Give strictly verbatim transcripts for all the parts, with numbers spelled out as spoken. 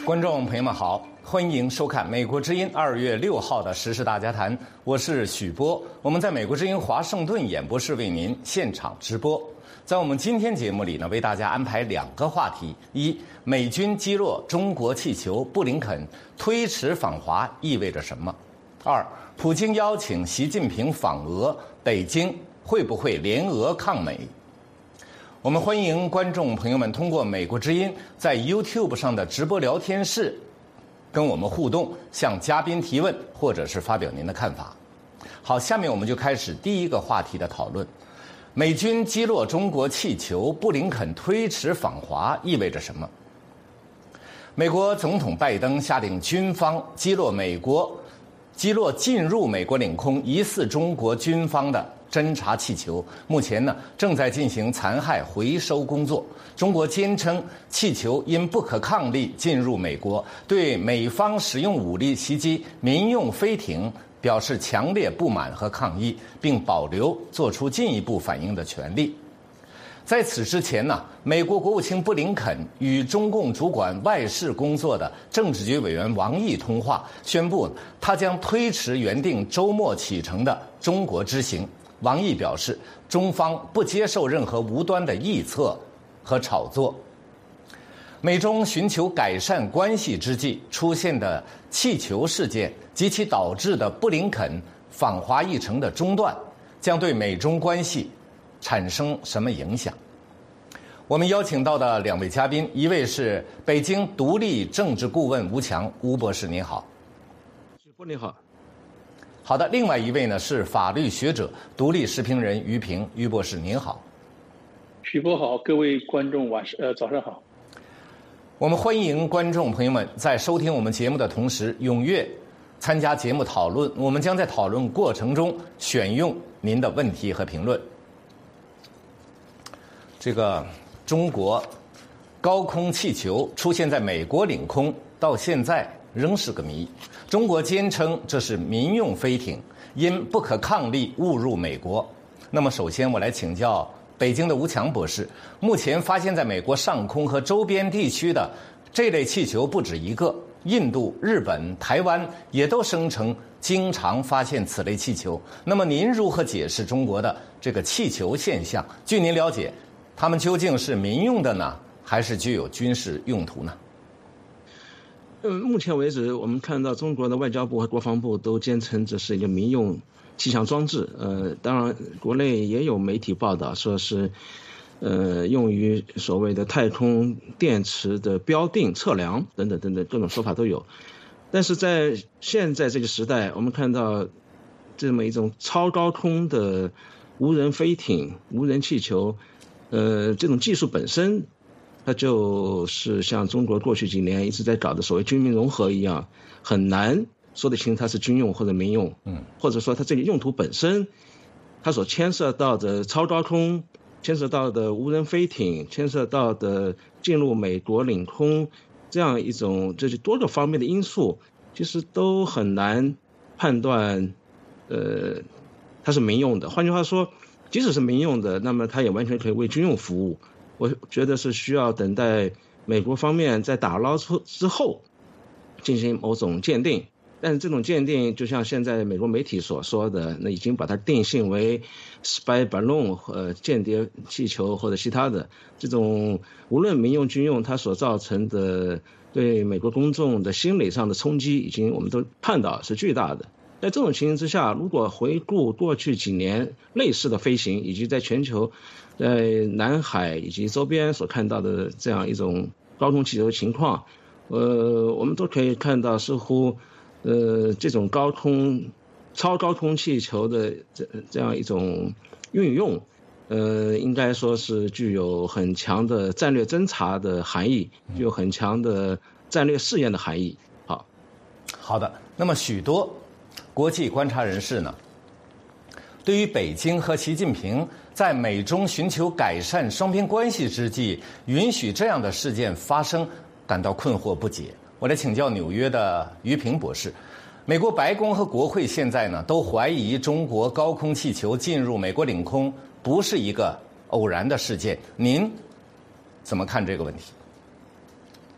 观众朋友们好，欢迎收看美国之音二月六号的时事大家谈，我是许波，我们在美国之音华盛顿演播室为您现场直播。在我们今天节目里呢，为大家安排两个话题：一，美军击落中国气球，布林肯推迟访华意味着什么？二，普京邀请习近平访俄，北京会不会联俄抗美？我们欢迎观众朋友们通过美国之音在 YouTube 上的直播聊天室跟我们互动，向嘉宾提问，或者是发表您的看法。好，下面我们就开始第一个话题的讨论。美军击落中国气球，布林肯推迟访华意味着什么？美国总统拜登下令军方击落美国击落进入美国领空疑似中国军方的侦察气球，目前呢正在进行残骸回收工作。中国坚称气球因不可抗力进入美国，对美方使用武力袭击民用飞艇表示强烈不满和抗议，并保留做出进一步反应的权利。在此之前呢，美国国务卿布林肯与中共主管外事工作的政治局委员王毅通话，宣布他将推迟原定周末启程的中国之行。王毅表示，中方不接受任何无端的臆测和炒作。美中寻求改善关系之际出现的气球事件及其导致的布林肯访华议程的中断，将对美中关系产生什么影响？我们邀请到的两位嘉宾，一位是北京独立政治顾问吴强，吴博士您好。 许波你好。 好的，另外一位呢是法律学者、独立时评人于平，于博士您好。 许波好，各位观众晚上呃早上好。 我们欢迎观众朋友们在收听我们节目的同时踊跃参加节目讨论，我们将在讨论过程中选用您的问题和评论。这个中国高空气球出现在美国领空，到现在仍是个谜。中国坚称这是民用飞艇，因不可抗力误入美国。那么首先我来请教北京的吴强博士，目前发现在美国上空和周边地区的这类气球不止一个，印度、日本、台湾也都声称经常发现此类气球。那么您如何解释中国的这个气球现象？据您了解，它们究竟是民用的呢，还是具有军事用途呢？ 嗯，目前为止，我们看到中国的外交部和国防部都坚称这是一个民用气象装置。呃，当然，国内也有媒体报道说是，呃，用于所谓的太空电池的标定、测量等等等等各种说法都有。但是在现在这个时代，我们看到这么一种超高空的无人飞艇、无人气球，呃，这种技术本身，它就是像中国过去几年一直在搞的所谓军民融合一样，很难说得清它是军用或者民用，嗯，或者说它这个用途本身，它所牵涉到的超高空、牵涉到的无人飞艇、牵涉到的进入美国领空这样一种这些多个方面的因素，其实都很难判断，呃，它是民用的。换句话说，即使是民用的，那么它也完全可以为军用服务。我觉得是需要等待美国方面在打捞出之后进行某种鉴定，但是这种鉴定就像现在美国媒体所说的，那已经把它定性为 spy balloon 呃间谍气球或者其他的这种，无论民用军用，它所造成的对美国公众的心理上的冲击，已经我们都判到是巨大的。在这种情形之下，如果回顾过去几年类似的飞行，以及在全球在南海以及周边所看到的这样一种高空气球情况，呃，我们都可以看到，似乎呃这种高空超高空气球的这这样一种运用，呃，应该说是具有很强的战略侦察的含义，具有很强的战略试验的含义。好， 好的。那么许多国际观察人士呢，对于北京和习近平在美中寻求改善双边关系之际，允许这样的事件发生，感到困惑不解。我来请教纽约的于平博士，美国白宫和国会现在呢都怀疑中国高空气球进入美国领空不是一个偶然的事件，您怎么看这个问题？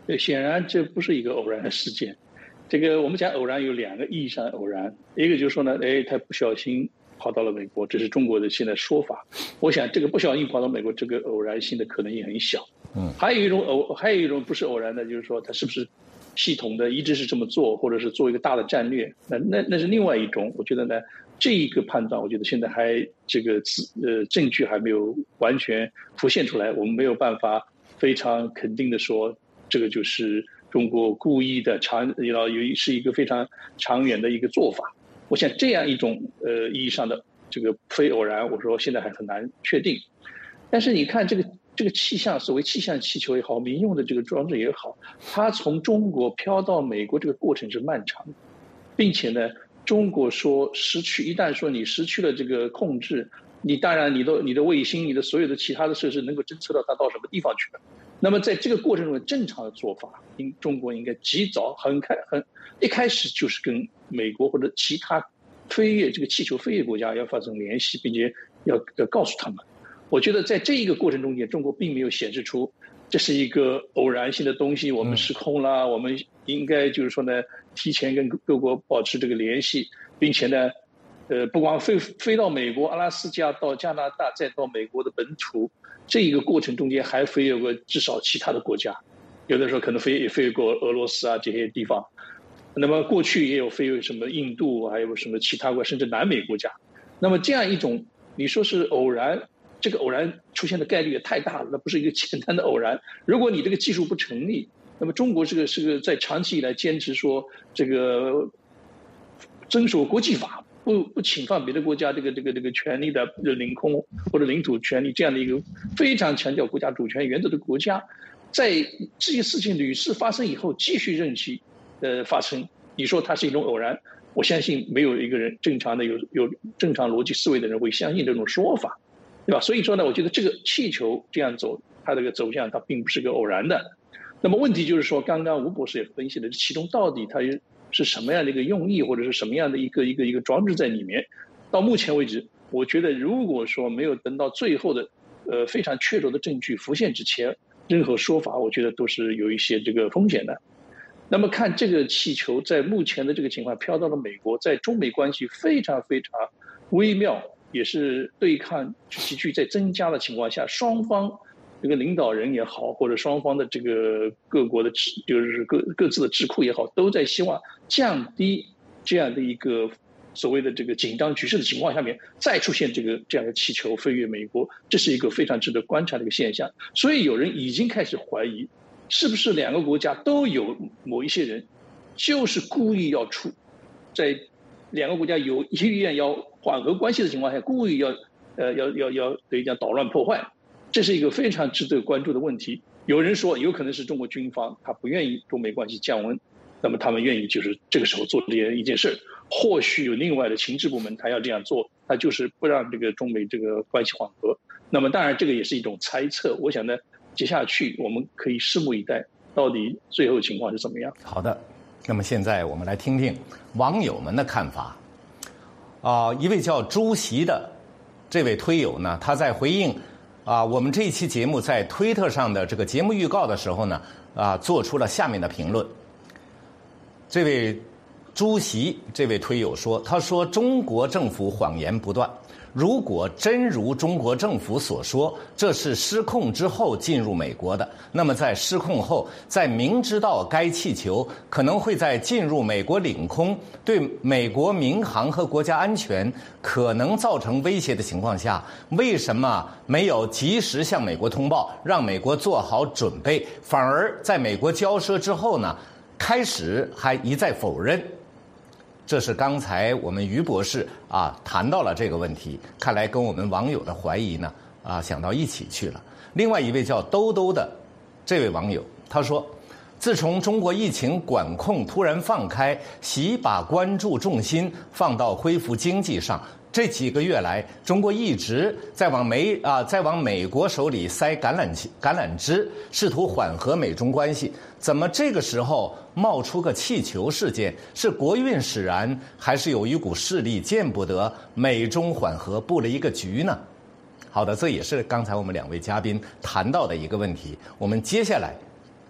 对，显然这不是一个偶然的事件。这个我们讲偶然有两个意义上的偶然，一个就是说呢，哎，他不小心跑到了美国，这是中国的现在说法。我想这个不小心跑到美国，这个偶然性的可能也很小。嗯，还有一种偶，还有一种不是偶然的，就是说他是不是系统的一直是这么做，或者是做一个大的战略，那那那是另外一种。我觉得呢，这一个判断，我觉得现在还这个呃证据还没有完全浮现出来，我们没有办法非常肯定的说这个就是中国故意的长要有是一个非常长远的一个做法。我想这样一种呃意义上的这个非偶然，我说现在还很难确定。但是你看这个。这个气象，所谓气象气球也好，民用的这个装置也好，它从中国飘到美国这个过程是漫长的，并且呢，中国说失去，一旦说你失去了这个控制，你当然你的你的卫星、你的所有的其他的设施能够侦测到它到什么地方去了。那么在这个过程中，正常的做法，应中国应该及早、很开、很一开始就是跟美国或者其他飞越这个气球飞越国家要发生联系，并且要要告诉他们。我觉得在这一个过程中间，中国并没有显示出这是一个偶然性的东西，我们失控了，我们应该就是说呢，提前跟各国保持这个联系，并且呢，呃，不光飞飞到美国、阿拉斯加到加拿大，再到美国的本土，这一个过程中间还飞越过至少其他的国家，有的时候可能飞也飞越过俄罗斯啊这些地方。那么过去也有飞越什么印度，还有什么其他国，甚至南美国家。那么这样一种，你说是偶然？这个偶然出现的概率也太大了，那不是一个简单的偶然。如果你这个技术不成立，那么中国这个是个在长期以来坚持说这个遵守国际法，不不侵犯别的国家这个这个这个权利的领空或者领土权利这样的一个非常强调国家主权原则的国家，在这些事情屡次发生以后继续任其呃发生，你说它是一种偶然？我相信没有一个人正常的有有正常逻辑思维的人会相信这种说法。对吧？所以说呢，我觉得这个气球这样走，它这个走向它并不是个偶然的。那么问题就是说，刚刚吴博士也分析了，其中到底它是什么样的一个用意，或者是什么样的一个一个一个装置在里面？到目前为止，我觉得如果说没有等到最后的呃非常确凿的证据浮现之前，任何说法，我觉得都是有一些这个风险的。那么看这个气球在目前的这个情况飘到了美国，在中美关系非常非常微妙。也是对抗急剧在增加的情况下，双方这个领导人也好，或者双方的这个各国的就是各各自的智库也好，都在希望降低这样的一个所谓的这个紧张局势的情况下面，再出现这个这样的气球飞越美国，这是一个非常值得观察的一个现象。所以有人已经开始怀疑，是不是两个国家都有某一些人，就是故意要出在两个国家有意愿要缓和关系的情况下，故意要呃要要要等于讲捣乱破坏，这是一个非常值得关注的问题。有人说有可能是中国军方他不愿意中美关系降温，那么他们愿意就是这个时候做这样一件事。或许有另外的情治部门他要这样做，他就是不让这个中美这个关系缓和。那么当然这个也是一种猜测，我想呢接下去我们可以拭目以待，到底最后情况是怎么样。 好的，那么现在我们来听听网友们的看法。啊、呃，一位叫朱席的这位推友呢，他在回应啊、呃、我们这一期节目在推特上的这个节目预告的时候呢，啊、呃、做出了下面的评论。这位朱席这位推友说，他说中国政府谎言不断。如果真如中国政府所说，这是失控之后进入美国的，那么在失控后，在明知道该气球可能会在进入美国领空，对美国民航和国家安全可能造成威胁的情况下，为什么没有及时向美国通报，让美国做好准备，反而在美国交涉之后呢，开始还一再否认？这是刚才我们于博士啊谈到了这个问题，看来跟我们网友的怀疑呢啊想到一起去了。另外一位叫兜兜的这位网友，他说，自从中国疫情管控突然放开，习把关注重心放到恢复经济上，这几个月来，中国一直在往美啊在往美国手里塞橄榄橄榄枝，试图缓和美中关系。怎么这个时候冒出个气球事件？是国运使然，还是有一股势力见不得美中缓和布了一个局呢？好的，这也是刚才我们两位嘉宾谈到的一个问题。我们接下来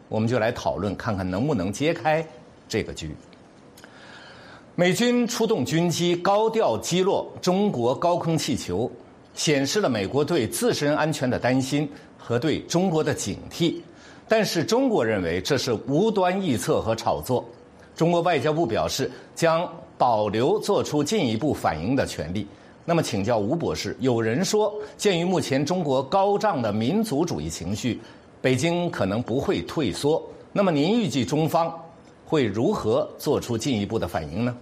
我们就来讨论，看看能不能揭开这个局。美军出动军机高调击落中国高空气球，显示了美国对自身安全的担心和对中国的警惕。但是中国认为这是无端臆测和炒作。中国外交部表示将保留做出进一步反应的权利。那么请教吴博士，有人说，鉴于目前中国高涨的民族主义情绪，北京可能不会退缩。那么您预计中方会如何做出进一步的反应呢？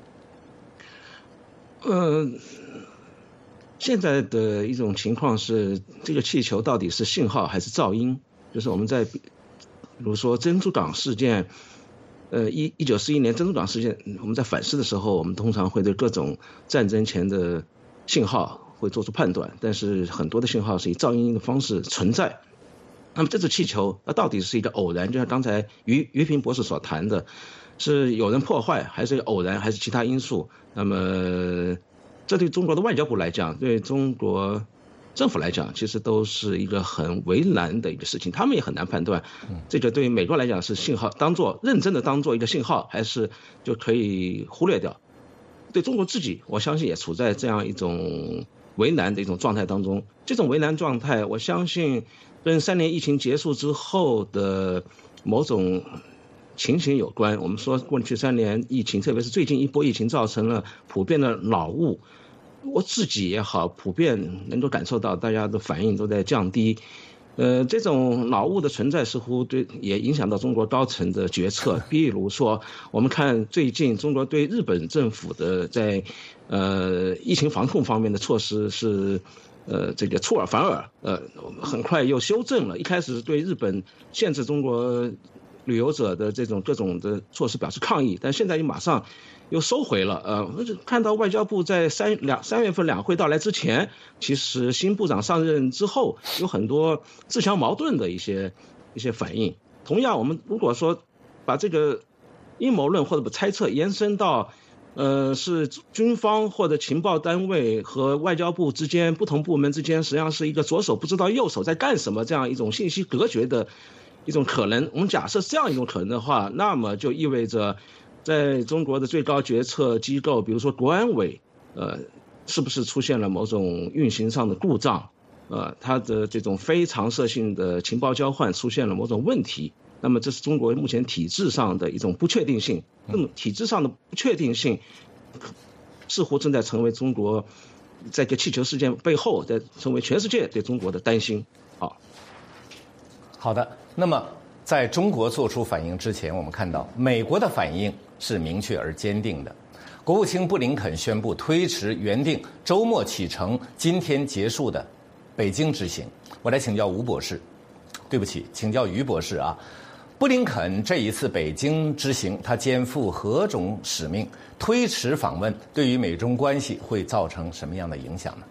呃，现在的一种情况是，这个气球到底是信号还是噪音？就是我们在，比如说珍珠港事件，呃，一一九四一年珍珠港事件，我们在反思的时候，我们通常会对各种战争前的信号会做出判断，但是很多的信号是以噪音的方式存在。那么这次气球，那到底是一个偶然？就像刚才于于平博士所谈的，是有人破坏，还是偶然，还是其他因素？那么，这对中国的外交部来讲，对中国政府来讲，其实都是一个很为难的一个事情。他们也很难判断，这个对于美国来讲是信号，当做认真的当做一个信号，还是就可以忽略掉。对中国自己，我相信也处在这样一种为难的一种状态当中。这种为难状态，我相信跟三年疫情结束之后的某种情形有关。我们说过去三年疫情，特别是最近一波疫情，造成了普遍的脑雾。我自己也好，普遍能够感受到大家的反应都在降低。呃，这种脑雾的存在似乎对也影响到中国高层的决策。比如说，我们看最近中国对日本政府的在呃疫情防控方面的措施是呃这个出尔反尔，呃很快又修正了。一开始对日本限制中国旅游者的这种各种的措施表示抗议，但现在又马上又收回了。呃，看到外交部在三两三月份两会到来之前，其实新部长上任之后有很多自相矛盾的一些一些反应。同样，我们如果说把这个阴谋论或者猜测延伸到，呃，是军方或者情报单位和外交部之间不同部门之间，实际上是一个左手不知道右手在干什么这样一种信息隔绝的一种可能。我们假设这样一种可能的话，那么就意味着在中国的最高决策机构，比如说国安委，呃，是不是出现了某种运行上的故障？呃，它的这种非常设性的情报交换出现了某种问题。那么这是中国目前体制上的一种不确定性。这种体制上的不确定性，似乎正在成为中国在这气球事件背后，在成为全世界对中国的担心。好， 好的。那么在中国做出反应之前，我们看到美国的反应是明确而坚定的。国务卿布林肯宣布推迟原定周末启程、今天结束的北京之行。我来请教吴博士，对不起，请教于博士啊。布林肯这一次北京之行，他肩负何种使命？推迟访问对于美中关系会造成什么样的影响呢？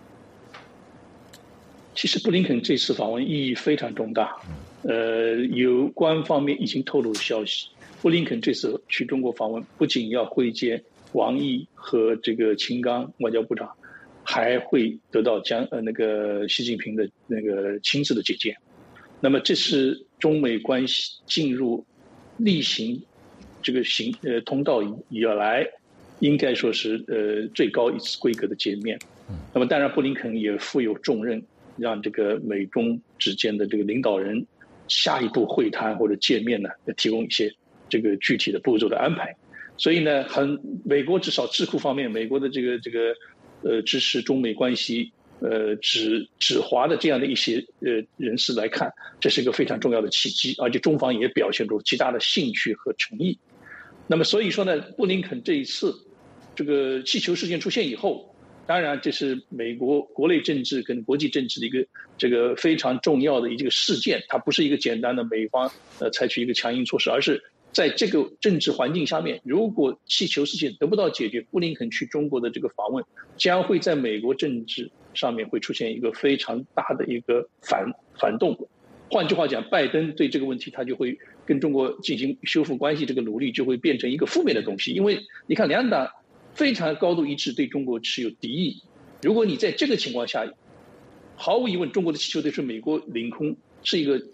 其实布林肯这次访问意义非常重大。呃，有关方面已经透露消息，布林肯这次去中国访问，不仅要会见王毅和这个秦刚外交部长，还会得到江呃那个习近平的那个亲自的接见。那么这是中美关系进入例行这个行呃通道以来，应该说是呃最高一次规格的见面。那么当然，布林肯也负有重任，让这个美中之间的这个领导人下一步会谈或者见面呢，提供一些这个具体的步骤的安排。所以呢，很美国至少智库方面，美国的这个这个呃支持中美关系呃指指华的这样的一些呃人士来看，这是一个非常重要的契机，而且中方也表现出极大的兴趣和诚意。那么所以说呢，布林肯这一次这个气球事件出现以后，当然这是美国国内政治跟国际政治的一个这个非常重要的一个事件，它不是一个简单的美方呃采取一个强硬措施，而是在这个政治环境下面，如果气球事件得不到解决，布林肯去中国的这个访问将会在美国政治上面会出现一个非常大的一个反反动。换句话讲，拜登对这个问题他就会跟中国进行修复关系，这个努力就会变成一个负面的东西。因为你看两党非常高度一致对中国持有敌意，如果你在这个情况下，毫无疑问中国的气球对是美国领空是一个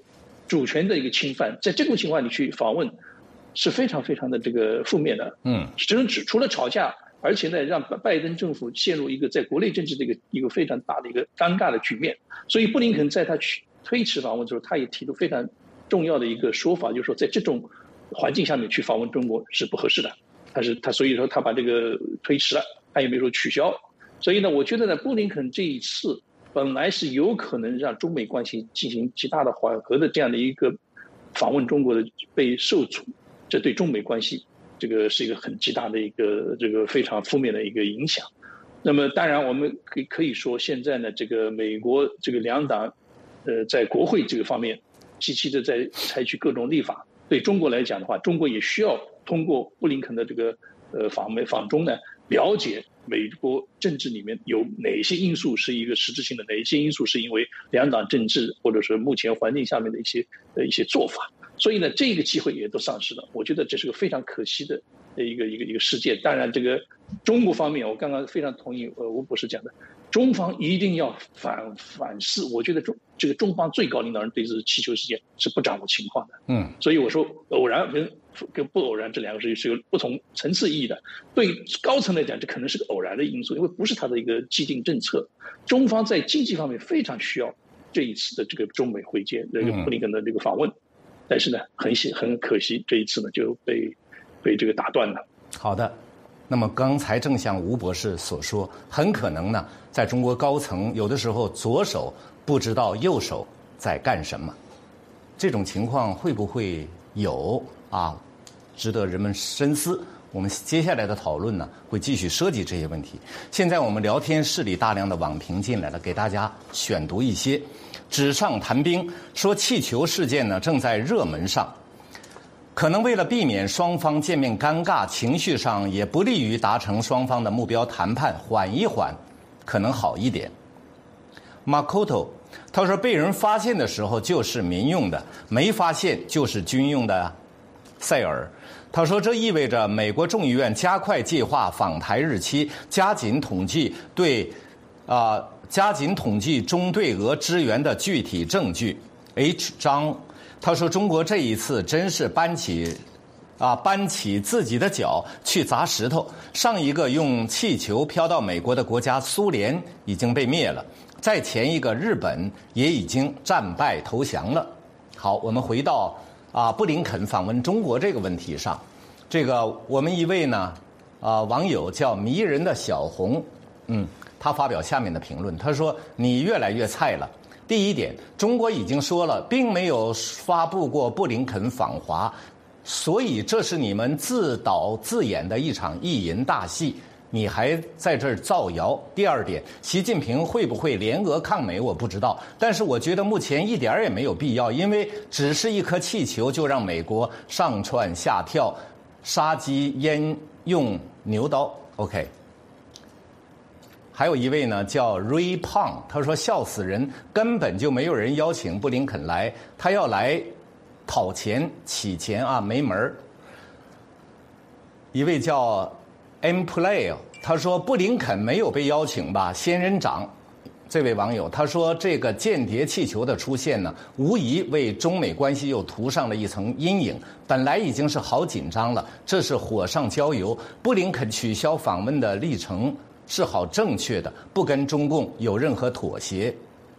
主权的一个侵犯，在这种情况你去访问，是非常非常的这个负面的。 嗯， 只能只除了吵架，而且呢，让拜登政府陷入一个在国内政治的一个一个非常大的一个尴尬的局面。所以布林肯在他去推迟访问之后，他也提出非常重要的一个说法，就是说在这种环境下面去访问中国是不合适的。他是他所以说他把这个推迟了，他也没有说取消。所以呢，我觉得呢，布林肯这一次本来是有可能让中美关系进行极大的缓和的这样的一个访问中国的被受阻，这对中美关系这个是一个很极大的一个这个非常负面的一个影响。那么当然我们可以可以说，现在呢，这个美国这个两党呃在国会这个方面积极的在采取各种立法，对中国来讲的话，中国也需要通过布林肯的这个呃访美访中呢，了解美国政治里面有哪些因素是一个实质性的，哪一些因素是因为两党政治或者是目前环境下面的一些呃一些做法。所以呢，这个机会也都丧失了。我觉得这是个非常可惜的一个一个一个事件。当然，这个中国方面，我刚刚非常同意呃吴博士讲的，中方一定要反反思。我觉得中这个中方最高领导人对这气球事件是不掌握情况的。 嗯， 所以我说偶然跟跟不偶然这两个是是有不同层次意义的。对高层来讲，这可能是个偶然的因素，因为不是他的一个既定政策。中方在经济方面非常需要这一次的这个中美会见，这个布林肯的这个访问。但是呢，很喜很可惜，这一次呢就被被这个打断了。 好的，那么刚才正像吴博士所说，很可能呢，在中国高层有的时候左手不知道右手在干什么，这种情况会不会有啊？值得人们深思。我们接下来的讨论呢，会继续涉及这些问题。现在我们聊天室里大量的网评进来了，给大家选读一些。纸上谈兵说，气球事件呢正在热门上，可能为了避免双方见面尴尬，情绪上也不利于达成双方的目标谈判，缓一缓可能好一点。Makoto 他说，被人发现的时候就是民用的，没发现就是军用的。塞尔他说，这意味着美国众议院加快计划访台日期，加紧统计对啊。呃加紧统计中对俄支援的具体证据。H 张他说，中国这一次真是搬起啊搬起自己的脚去砸石头。上一个用气球飘到美国的国家苏联已经被灭了，再前一个日本也已经战败投降了。好，我们回到啊布林肯访问中国这个问题上，这个我们一位呢啊网友叫迷人的小红，嗯。他发表下面的评论，他说：“你越来越菜了。第一点，中国已经说了，并没有发布过布林肯访华，所以这是你们自导自演的一场意淫大戏，你还在这儿造谣。第二点，习近平会不会联俄抗美，我不知道，但是我觉得目前一点也没有必要，因为只是一颗气球就让美国上蹿下跳，杀鸡焉用牛刀 ？OK。”还有一位呢，叫 Ray Pong， 他说笑死人，根本就没有人邀请布林肯来，他要来讨钱起钱啊，没门儿。一位叫 M Play， 他说布林肯没有被邀请吧，仙人掌。这位网友他说，这个间谍气球的出现呢，无疑为中美关系又涂上了一层阴影。本来已经是好紧张了，这是火上浇油。布林肯取消访问的历程是好正确的，不跟中共有任何妥协。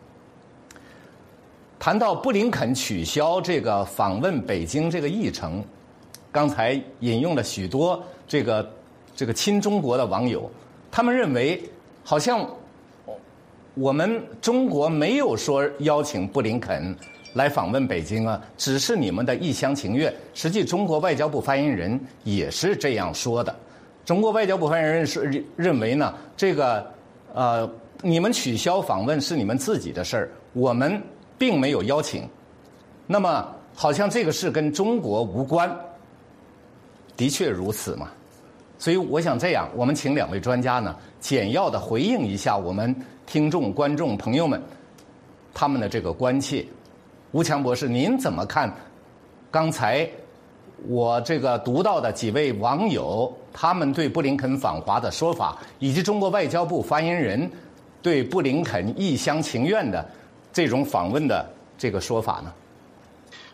谈到布林肯取消这个访问北京这个议程，刚才引用了许多这个这个亲中国的网友，他们认为好像我们中国没有说邀请布林肯来访问北京啊，只是你们的一厢情愿。实际中国外交部发言人也是这样说的。中国外交部发言人是认为呢，这个呃，你们取消访问是你们自己的事儿，我们并没有邀请。那么，好像这个事跟中国无关，的确如此嘛。所以我想这样，我们请两位专家呢，简要的回应一下我们听众、观众朋友们他们的这个关切。吴强博士，您怎么看刚才我这个读到的几位网友他们对布林肯访华的说法，以及中国外交部发言人对布林肯一厢情愿的这种访问的这个说法呢？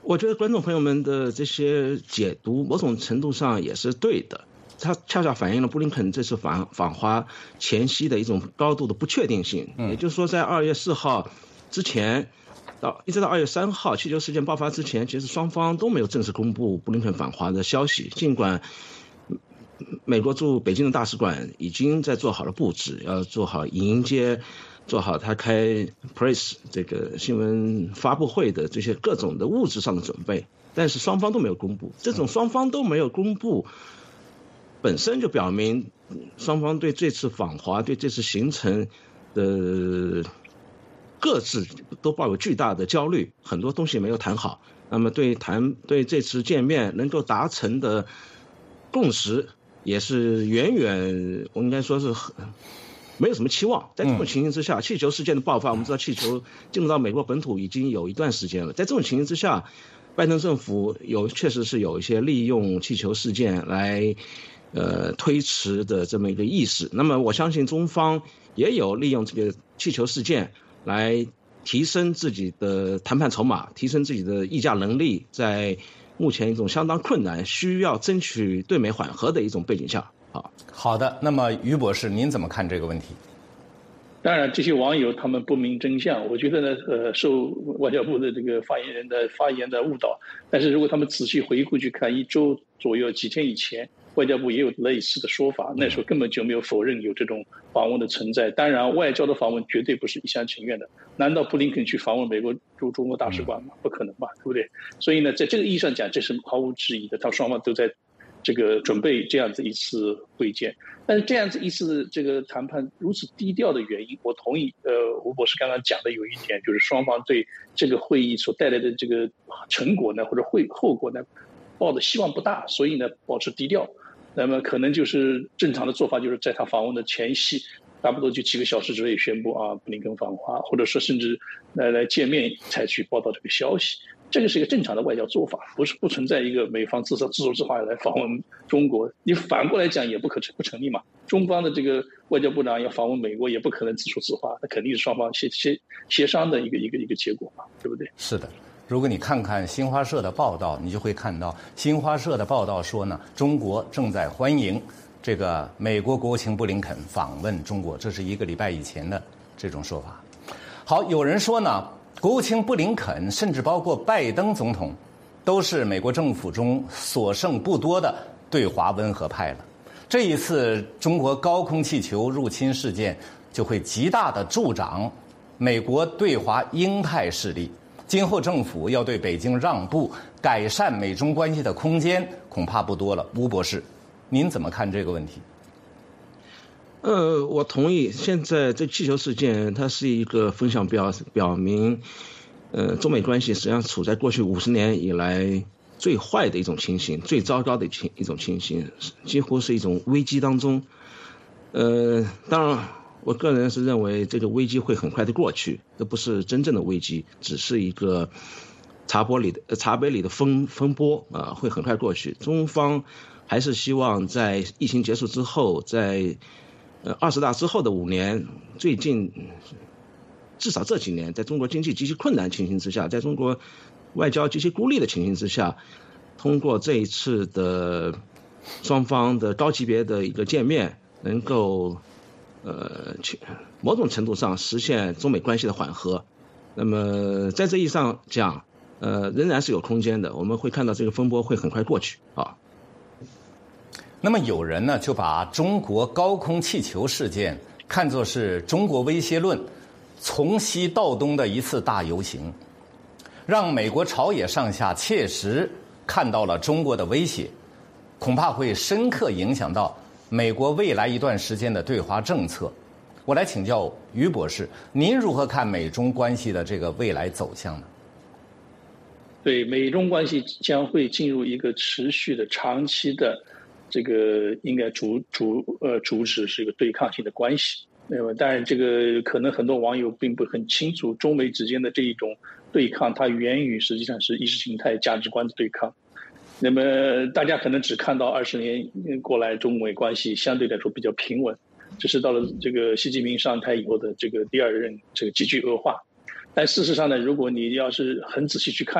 我觉得观众朋友们的这些解读，某种程度上也是对的。它恰恰反映了布林肯这次访访华前夕的一种高度的不确定性。也就是说，在二月四号之前，到一直到二月三号气球事件爆发之前，其实双方都没有正式公布布林肯访华的消息。尽管美国驻北京的大使馆已经在做好了布置，要做好迎接。做好他开 press 这个新闻发布会的这些各种的物质上的准备，但是双方都没有公布。这种双方都没有公布，本身就表明双方对这次访华、对这次行程的各自都抱有巨大的焦虑，很多东西没有谈好。那么对谈对这次见面能够达成的共识，也是远远我应该说是很。没有什么期望。在这种情形之下，气球事件的爆发，我们知道气球进入到美国本土已经有一段时间了。在这种情形之下，拜登政府有确实是有一些利用气球事件来呃推迟的这么一个意识。那么我相信中方也有利用这个气球事件来提升自己的谈判筹码，提升自己的议价能力，在目前一种相当困难、需要争取对美缓和的一种背景下。好， 好的，那么于博士，您怎么看这个问题？ 当然，这些网友他们不明真相，我觉得呢，呃，受外交部的这个发言人的发言的误导。但是如果他们仔细回顾去看，一周左右、几天以前，外交部也有类似的说法，那时候根本就没有否认有这种访问的存在。当然，外交的访问绝对不是一厢情愿的。难道布林肯去访问美国驻中国大使馆吗？不可能吧，对不对？所以呢，在这个意义上讲，这是毫无质疑的，他双方都在。这个准备这样子一次会见，但是这样子一次这个谈判如此低调的原因，我同意。呃，吴博士刚刚讲的有一点，就是双方对这个会议所带来的这个成果呢，或者会后果呢，抱的希望不大，所以呢，保持低调。那么可能就是正常的做法，就是在他访问的前夕，差不多就几个小时之内宣布啊，布林肯访华，或者说甚至来来见面才去报道这个消息。这个是一个正常的外交做法，不是不存在一个美方自说自说自话来访问中国。你反过来讲也不可不成立嘛。中方的这个外交部长要访问美国，也不可能自说自话，那肯定是双方协协协商的一个一个一个结果嘛，对不对？ 是的。如果你看看新华社的报道，你就会看到新华社的报道说呢，中国正在欢迎这个美国国务卿布林肯访问中国，这是一个礼拜以前的这种说法。好，有人说呢，国务卿布林肯甚至包括拜登总统，都是美国政府中所剩不多的对华温和派了。这一次中国高空气球入侵事件就会极大的助长美国对华鹰派势力。今后政府要对北京让步，改善美中关系的空间恐怕不多了。吴博士，您怎么看这个问题？ 呃，我同意。现在这气球事件，它是一个风向标，表明，呃，中美关系实际上处在过去五十年以来最坏的一种情形，最糟糕的一一种情形，几乎是一种危机当中。呃，当然，我个人是认为这个危机会很快的过去，这不是真正的危机，只是一个茶杯里的茶杯里的风风波啊、呃，会很快过去。中方还是希望在疫情结束之后，在呃，二十大之后的五年，最近至少这几年，在中国经济极其困难情形之下，在中国外交极其孤立的情形之下，通过这一次的双方的高级别的一个见面，能够呃某种程度上实现中美关系的缓和。那么在这意义上讲，呃，仍然是有空间的。我们会看到这个风波会很快过去啊。 那么有人呢就把中国高空气球事件看作是中国威胁论从西到东的一次大游行，让美国朝野上下切实看到了中国的威胁，恐怕会深刻影响到美国未来一段时间的对华政策。我来请教于博士，您如何看美中关系的这个未来走向呢？ 对，美中关系将会进入一个持续的、长期的。这个应该主主呃主旨是一个对抗性的关系，那么当然这个可能很多网友并不很清楚，中美之间的这一种对抗，它源于实际上是意识形态价值观的对抗。那么大家可能只看到二十年过来中美关系相对来说比较平稳，只是到了这个习近平上台以后的这个第二任这个急剧恶化。但事实上呢，如果你要是很仔细去看，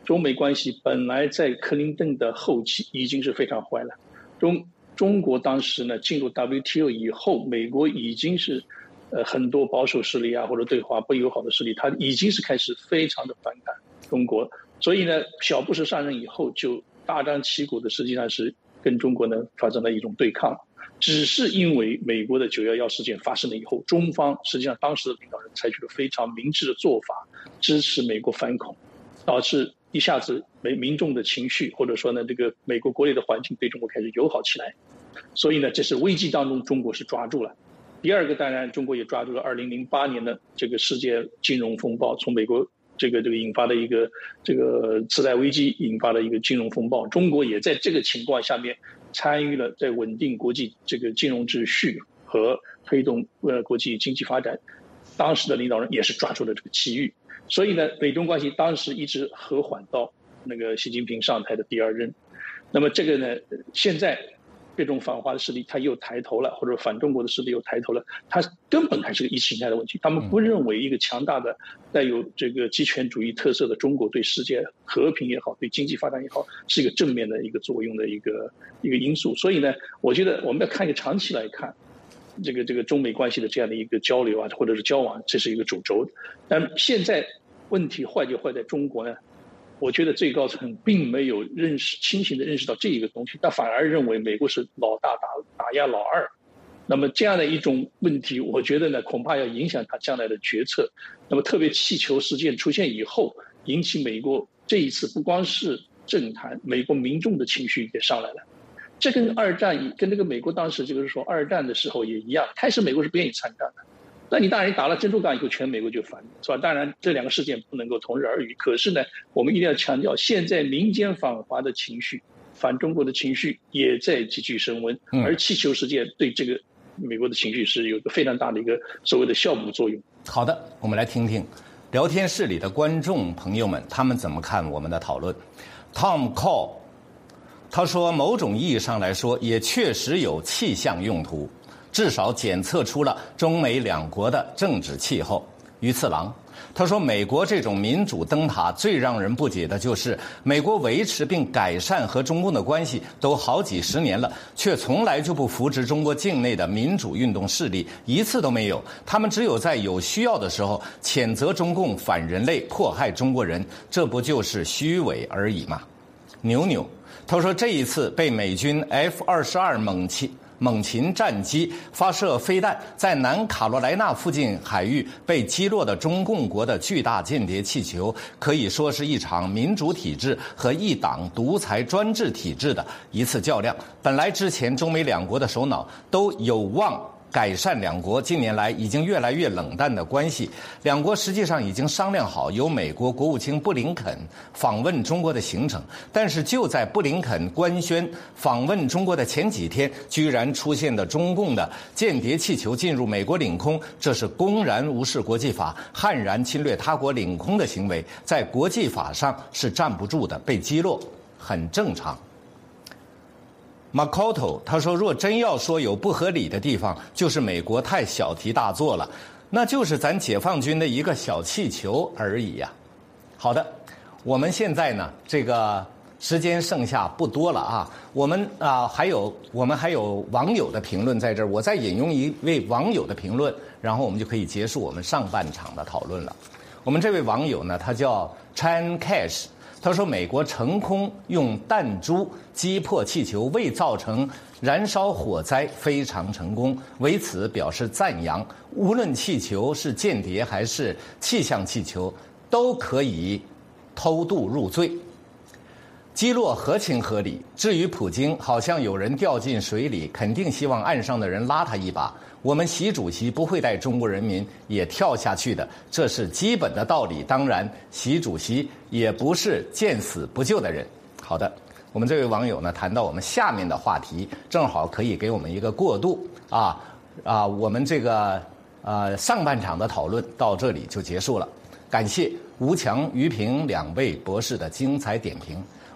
中美关系本来在克林顿的后期已经是非常坏了。中中国当时呢进入 W T O 以后，美国已经是呃很多保守势力啊，或者对华不友好的势力，他已经是开始非常的反感中国。所以呢，小布什上任以后就大张旗鼓的，实际上是跟中国呢发生了一种对抗。只是因为美国的九一一事件发生了以后，中方实际上当时的领导人采取了非常明智的做法，支持美国反恐，导致一下子美民众的情绪，或者说呢这个美国国内的环境对中国开始友好起来。所以呢，这是危机当中中国是抓住了。第二个，当然中国也抓住了二零零八年的这个世界金融风暴，从美国这个这个引发的一个这个次贷危机引发的一个金融风暴，中国也在这个情况下面参与了在稳定国际这个金融秩序和推动呃国际经济发展。当时的领导人也是抓住了这个机遇，所以呢，美中关系当时一直和缓到那个习近平上台的第二任。那么这个呢，现在这种反华的势力他又抬头了，或者反中国的势力又抬头了，他根本还是个意识形态的问题。他们不认为一个强大的带有这个极权主义特色的中国对世界和平也好，对经济发展也好，是一个正面的一个作用的一个一个因素。所以呢，我觉得我们要看一个长期来看，这个这个中美关系的这样的一个交流啊，或者是交往，这是一个主轴。但现在问题坏就坏在中国呢，我觉得最高层并没有认识清醒的认识到这一个东西，但反而认为美国是老大打打压老二。那么这样的一种问题，我觉得呢，恐怕要影响他将来的决策。那么特别气球事件出现以后，引起美国这一次不光是政坛，美国民众的情绪也上来了。这跟二战跟这个美国当时就是说二战的时候也一样，开始美国是不愿意参战的。那你当然打了珍珠港以后，全美国就反，是吧？当然这两个事件不能够同日而语，可是呢，我们一定要强调，现在民间反华的情绪、反中国的情绪也在急剧升温，而气球事件对这个美国的情绪是有个非常大的一个所谓的效补作用。 好的，我们来听听聊天室里的观众朋友们他们怎么看我们的讨论。Tom Call 他说，某种意义上来说，也确实有气象用途，至少检测出了中美两国的政治气候。于次郎他说，美国这种民主灯塔最让人不解的就是美国维持并改善和中共的关系都好几十年了，却从来就不扶植中国境内的民主运动势力，一次都没有。他们只有在有需要的时候谴责中共反人类迫害中国人，这不就是虚伪而已吗？牛牛他说，这一次被美军 F 二十二 猛禽猛禽战机发射飞弹，在南卡罗来纳附近海域被击落的中共国的巨大间谍气球，可以说是一场民主体制和一党独裁专制体制的一次较量。本来之前中美两国的首脑都有望改善两国近年来已经越来越冷淡的关系，两国实际上已经商量好由美国国务卿布林肯访问中国的行程，但是就在布林肯官宣访问中国的前几天，居然出现的中共的间谍气球进入美国领空，这是公然无视国际法、悍然侵略他国领空的行为，在国际法上是站不住的，被击落很正常。Makoto 他说，若真要说有不合理的地方，就是美国太小题大做了，那就是咱解放军的一个小气球而已呀、啊。好的，我们现在呢，这个时间剩下不多了啊，我们啊还有我们还有网友的评论在这儿，我再引用一位网友的评论，然后我们就可以结束我们上半场的讨论了。我们这位网友呢，他叫 Chan Cash。他说，美国成功用弹珠击破气球，未造成燃烧火灾，非常成功，为此表示赞扬。无论气球是间谍还是气象气球，都可以偷渡入罪，击落合情合理。至于普京，好像有人掉进水里，肯定希望岸上的人拉他一把。我们习主席不会带中国人民也跳下去的，这是基本的道理。当然，习主席也不是见死不救的人。好的，我们这位网友呢谈到我们下面的话题，正好可以给我们一个过渡啊啊！我们这个呃上半场的讨论到这里就结束了，感谢吴强、于平两位博士的精彩点评。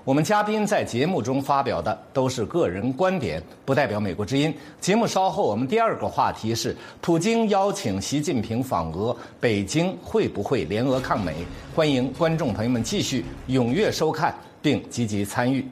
我们嘉宾在节目中发表的都是个人观点，不代表美国之音。节目稍后我们第二个话题是普京邀请习近平访俄，北京会不会联俄抗美？欢迎观众朋友们继续踊跃收看并积极参与。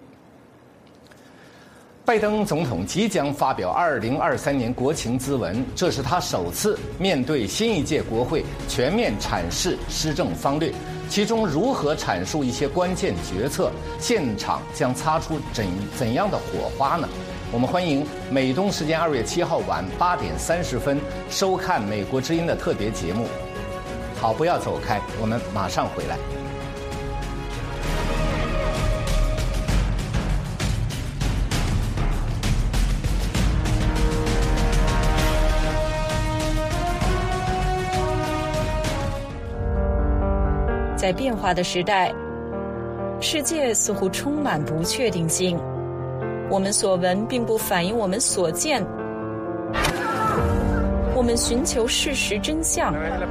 拜登总统即将发表二零二三年国情咨文，这是他首次面对新一届国会全面阐释施政方略，其中如何阐述一些关键决策，现场将擦出怎怎样的火花呢？我们欢迎美东时间二月七号晚八点三十分收看美国之音的特别节目。好，不要走开，我们马上回来。 在变化的时代，世界似乎充满不确定性。我们所闻并不反映我们所见。我们寻求事实真相，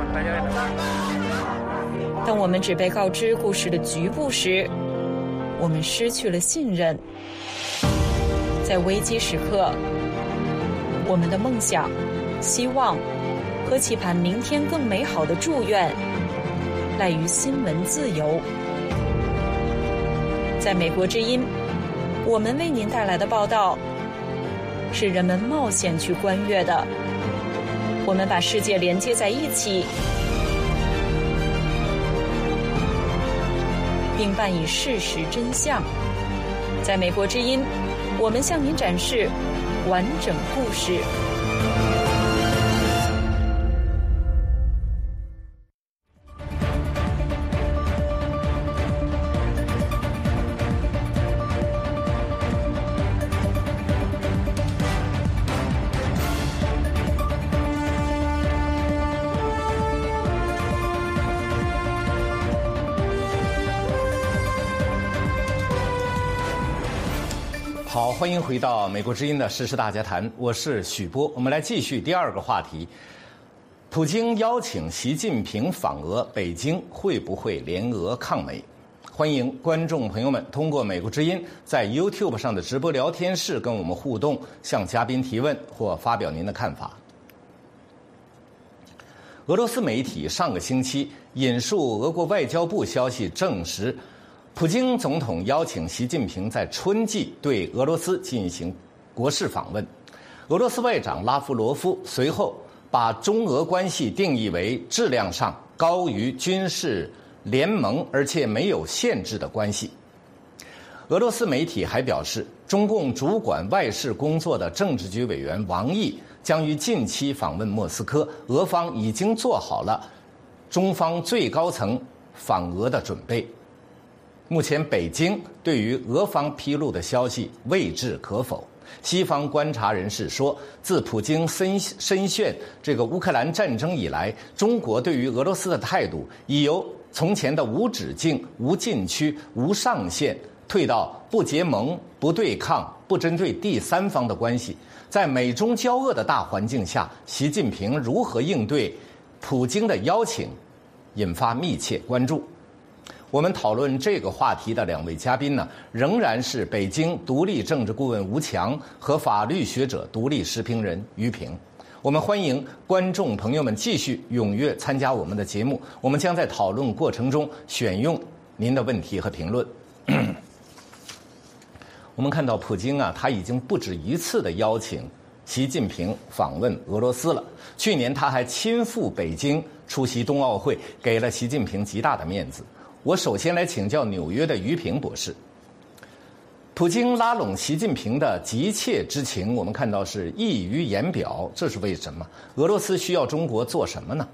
当我们只被告知故事的局部时，我们失去了信任。在危机时刻，我们的梦想、希望和期盼明天更美好的祝愿赖于新闻自由。在美国之音，我们为您带来的报道是人们冒险去观阅的。我们把世界连接在一起，并伴以事实真相。在美国之音，我们向您展示完整故事。 好，欢迎回到美国之音的时事大家谈，我是许波。我们来继续第二个话题：普京邀请习近平访俄，北京会不会联俄抗美？欢迎观众朋友们通过美国之音在 YouTube 上的直播聊天室跟我们互动，向嘉宾提问或发表您的看法。俄罗斯媒体上个星期引述俄国外交部消息证实，普京总统邀请习近平在春季对俄罗斯进行国事访问。俄罗斯外长拉夫罗夫随后把中俄关系定义为质量上高于军事联盟而且没有限制的关系。俄罗斯媒体还表示，中共主管外事工作的政治局委员王毅将于近期访问莫斯科，俄方已经做好了中方最高层访俄的准备。目前北京对于俄方披露的消息未置可否。西方观察人士说，自普京深深陷这个乌克兰战争以来，中国对于俄罗斯的态度已由从前的无止境、无禁区、无上限退到不结盟、不对抗、不针对第三方的关系。在美中交恶的大环境下，习近平如何应对普京的邀请，引发密切关注。我们讨论这个话题的两位嘉宾呢，仍然是北京独立政治顾问吴强和法律学者、独立时评人于平。我们欢迎观众朋友们继续踊跃参加我们的节目，我们将在讨论过程中选用您的问题和评论。我们看到普京啊，他已经不止一次的邀请习近平访问俄罗斯了。去年他还亲赴北京出席冬奥会，给了习近平极大的面子。我首先来请教纽约的于平博士，普京拉拢习近平的急切之情，我们看到是溢于言表，这是为什么？俄罗斯需要中国做什么呢？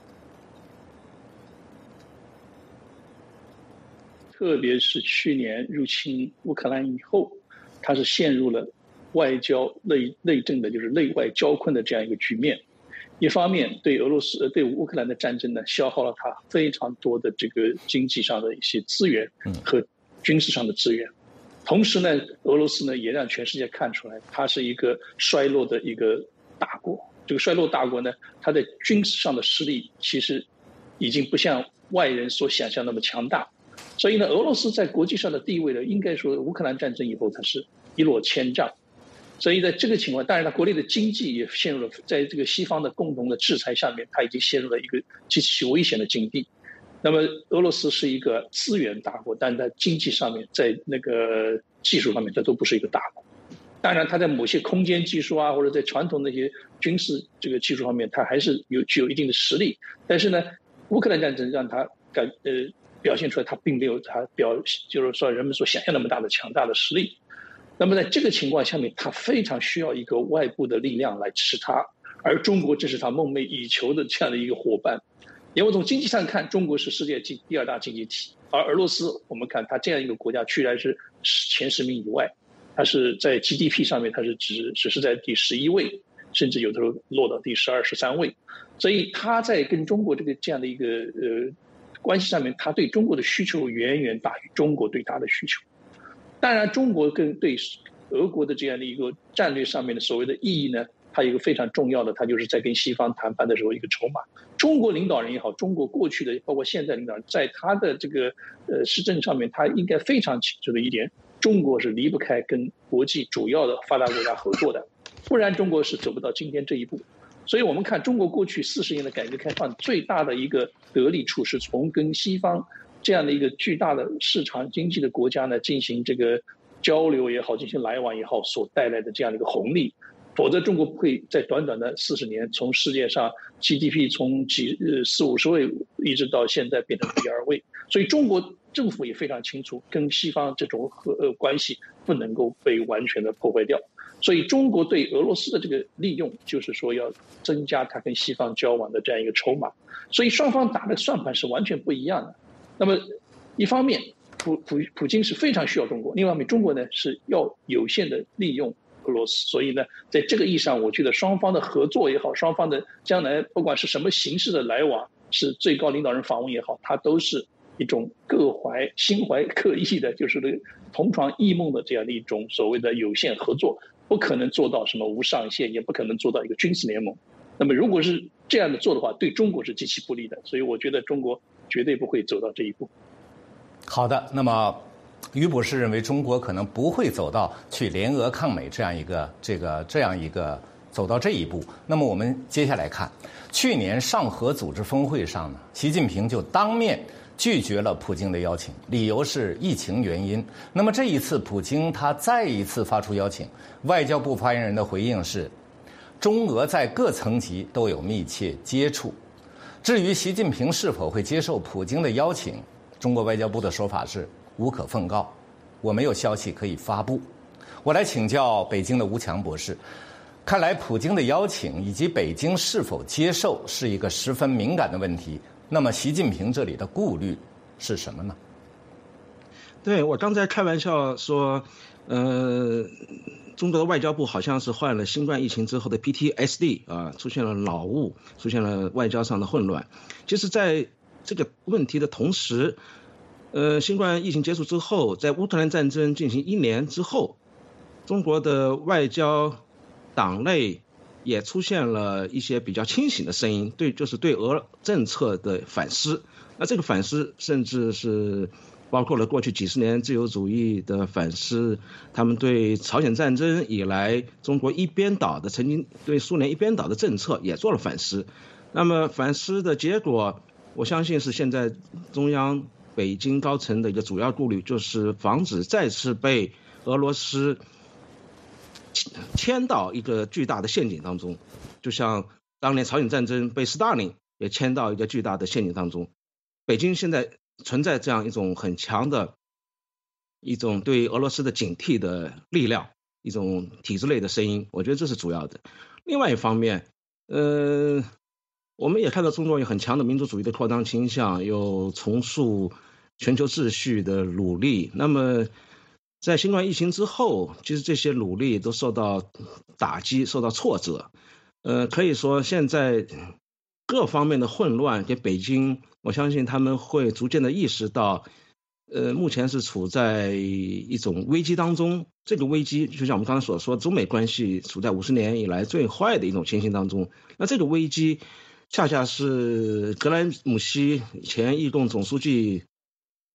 特别是去年入侵乌克兰以后，他是陷入了外交内内政的，就是内外交困的这样一个局面。一方面，对俄罗斯、对乌克兰的战争呢，消耗了他非常多的这个经济上的一些资源和军事上的资源。同时呢，俄罗斯呢也让全世界看出来，它是一个衰落的一个大国。这个衰落大国呢，它的军事上的实力其实已经不像外人所想象那么强大。 所以呢，俄罗斯在国际上的地位呢，应该说乌克兰战争以后它是一落千丈。所以在这个情况，当然它国内的经济也陷入了在这个西方的共同的制裁下面，它已经陷入了一个极其危险的境地。那么俄罗斯是一个资源大国，但在经济上面，在那个技术方面，它都不是一个大国。当然，它在某些空间技术啊，或者在传统的一些军事这个技术方面，它还是有具有一定的实力。但是呢，乌克兰战争让它感呃表现出来，它并没有它表就是说人们所想象那么大的强大的实力。那么在这个情况下面，它非常需要一个外部的力量来支持它，而中国正是它梦寐以求的这样的一个伙伴。因为从经济上看，中国是世界第二大经济体，而俄罗斯我们看它这样一个国家居然是前十名以外，它是在 G D P 上面它是只只是在第十一位，甚至有的时候落到第十二、十三位。所以它在跟中国这个这样的一个呃关系上面，它对中国的需求远远大于中国对它的需求。当然，中国跟对俄国的这样的一个战略上面的所谓的意义呢，它有一个非常重要的，它就是在跟西方谈判的时候一个筹码。中国领导人也好，中国过去的包括现在领导人，在他的这个呃施政上面，他应该非常清楚的一点，中国是离不开跟国际主要的发达国家合作的，不然中国是走不到今天这一步。所以我们看中国过去四十年的改革开放最大的一个得力处是从跟西方这样的一个巨大的市场经济的国家呢进行这个交流也好，进行来往也好所带来的这样的一个红利。否则，中国不会在短短的四十年，从世界上 G D P 从几呃四五十位一直到现在变成第二位。所以，中国政府也非常清楚，跟西方这种和呃关系不能够被完全的破坏掉。所以，中国对俄罗斯的这个利用，就是说要增加它跟西方交往的这样一个筹码。所以，双方打的算盘是完全不一样的。那么，一方面，普普普京是非常需要中国；另一方面，中国呢是要有限的利用俄罗斯。所以呢，在这个意义上，我觉得双方的合作也好，双方的将来不管是什么形式的来往，是最高领导人访问也好，它都是一种各怀心怀各异的，就是这个同床异梦的这样的一种所谓的有限合作，不可能做到什么无上限，也不可能做到一个军事联盟。那么如果是这样的做的话，对中国是极其不利的。所以我觉得中国绝对不会走到这一步。 好的，那么于博士认为中国可能不会走到去联俄抗美这样一个这个这样一个走到这一步。那么我们接下来看，去年上合组织峰会上呢，习近平就当面拒绝了普京的邀请，理由是疫情原因。那么这一次普京他再一次发出邀请，外交部发言人的回应是，中俄在各层级都有密切接触。至于习近平是否会接受普京的邀请，中国外交部的说法是无可奉告，我没有消息可以发布。我来请教北京的吴强博士，看来普京的邀请以及北京是否接受是一个十分敏感的问题。那么习近平这里的顾虑是什么呢？ 对，我刚才开玩笑说，呃，中国的外交部好像是患了新冠疫情之后的 P T S D 啊，出现了脑雾，出现了外交上的混乱。其实在这个问题的同时，呃，新冠疫情结束之后，在乌克兰战争进行一年之后，中国的外交党内也出现了一些比较清醒的声音，对，就是对俄政策的反思。那这个反思甚至是包括了过去几十年自由主义的反思，他们对朝鲜战争以来中国一边倒的，曾经对苏联一边倒的政策也做了反思。那么反思的结果，我相信是现在中央北京高层的一个主要顾虑，就是防止再次被俄罗斯牵到一个巨大的陷阱当中，就像当年朝鲜战争被斯大林也牵到一个巨大的陷阱当中。北京现在存在这样一种很强的一种对俄罗斯的警惕的力量，一种体制内的声音，我觉得这是主要的。另外一方面，呃，我们也看到中国有很强的民族主义的扩张倾向，有重塑全球秩序的努力。那么在新冠疫情之后，其实这些努力都受到打击，受到挫折。呃，可以说现在各方面的混乱给北京，我相信他们会逐渐的意识到，呃，目前是处在一种危机当中。这个危机就像我们刚才所说，中美关系处在五十年以来最坏的一种情形当中。那这个危机恰恰是格莱姆希前义共总书记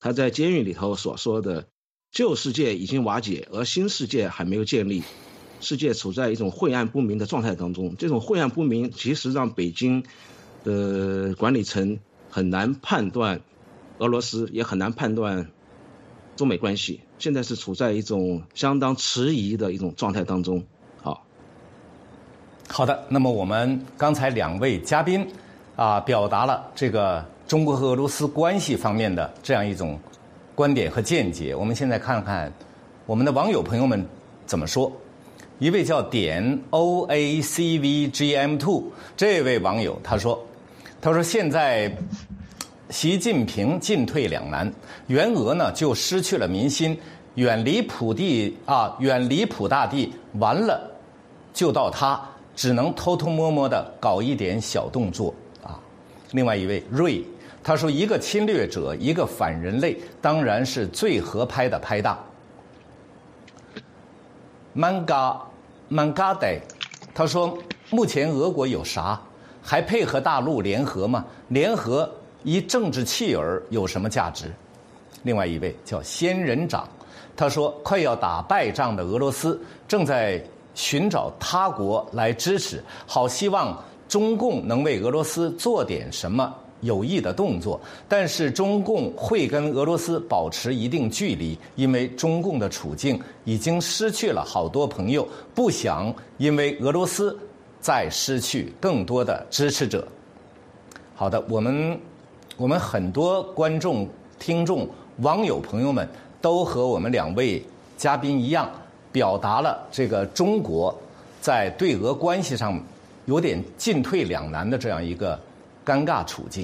他在监狱里头所说的旧世界已经瓦解，而新世界还没有建立，世界处在一种晦暗不明的状态当中。这种晦暗不明其实让北京的管理层很难判断俄罗斯，也很难判断中美关系，现在是处在一种相当迟疑的一种状态当中。好， 好的，那么我们刚才两位嘉宾啊，表达了这个中国和俄罗斯关系方面的这样一种观点和见解。我们现在看看我们的网友朋友们怎么说。一位叫点 O A C V G M 二 这位网友他说，他说现在习近平进退两难，援俄呢就失去了民心，远离普地啊，远离普大帝，完了就到他只能偷偷摸摸的搞一点小动作啊。另外一位瑞他说，一个侵略者，一个反人类，当然是最合拍的拍档。Manga Mangade他说，目前俄国有啥？还配合大陆联合吗？联合一政治弃儿有什么价值？另外一位叫仙人掌，他说，快要打败仗的俄罗斯正在寻找他国来支持，好希望中共能为俄罗斯做点什么有益的动作，但是中共会跟俄罗斯保持一定距离，因为中共的处境已经失去了好多朋友，不想因为俄罗斯再失去更多的支持者。好的，我们我们很多观众、听众、网友朋友们都和我们两位嘉宾一样，表达了这个中国在对俄关系上有点进退两难的这样一个尴尬处境。